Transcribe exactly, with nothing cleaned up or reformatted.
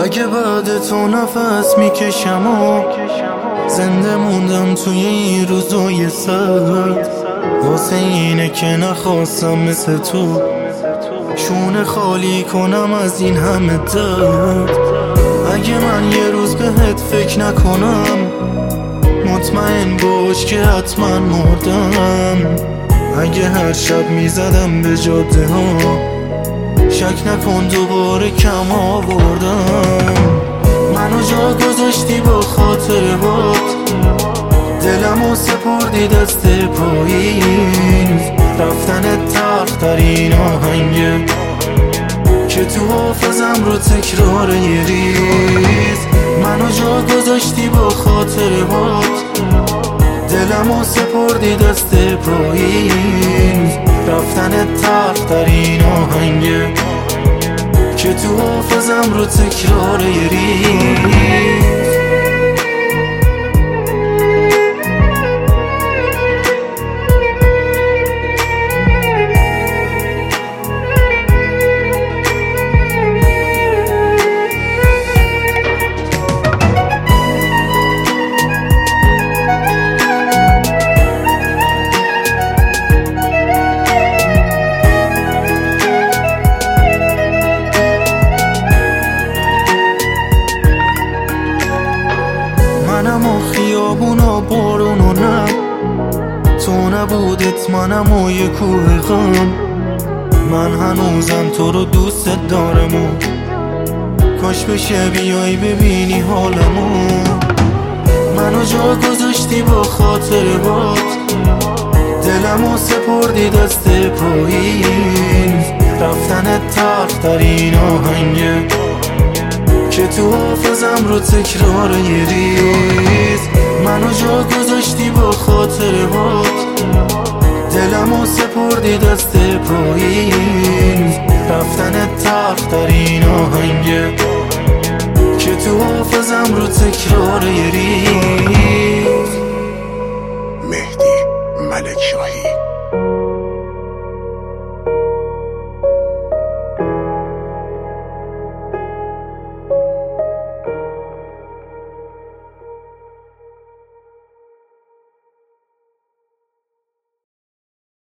اگه بعد تو نفس میکشم و زنده موندم توی این روزای سرد، واسه اینه که نخواستم مثل تو شونه خالی کنم از این همه درد. اگه من یه روز بهت فکر نکنم مطمئن باش که حتما مردم. اگه هر شب میزدم به جاده ها شک نکن دوباره کم آوردم. منو جا گذاشتی با خاطرات، دلمو سپردی دست پاییز. رفتن تلخ ترین آهنگه که تو حافظم رو تکرار یه ریز. منو جا گذاشتی با خاطرات، دلمو سپردی دست پاییز. رفتن تلخ ترین آهنگه که تو حافظم رو تکرار یه ریز. منم و خیابون و بارون و نم، تو نبودت منم و یه کوه غم. من هنوزم تو رو دوست دارم و کاش بشه بیای ببینی حالمو. منو جا گذاشتی با خاطرات، دلمو سپردی دست پاییز. رفتن تلخ ترین آهنگه که تو حافظم رو تکرار یه ریز. منو جا گذاشتی با خاطرات، دلمو سپردی دست پاییز. رفتن تلخ ترین آهنگه که تو حافظم رو تکرار یه ریز. مهدی ملک شاهی.